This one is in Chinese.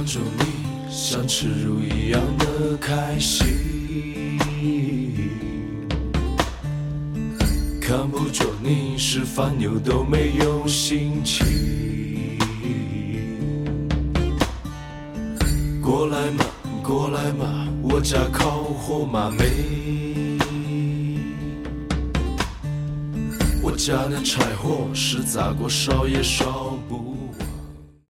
着你，像吃肉一样的开心。看不着你，吃饭又都没有心情。过来嘛，过来嘛，我家烤火马妹。我家的柴火是砸锅烧也烧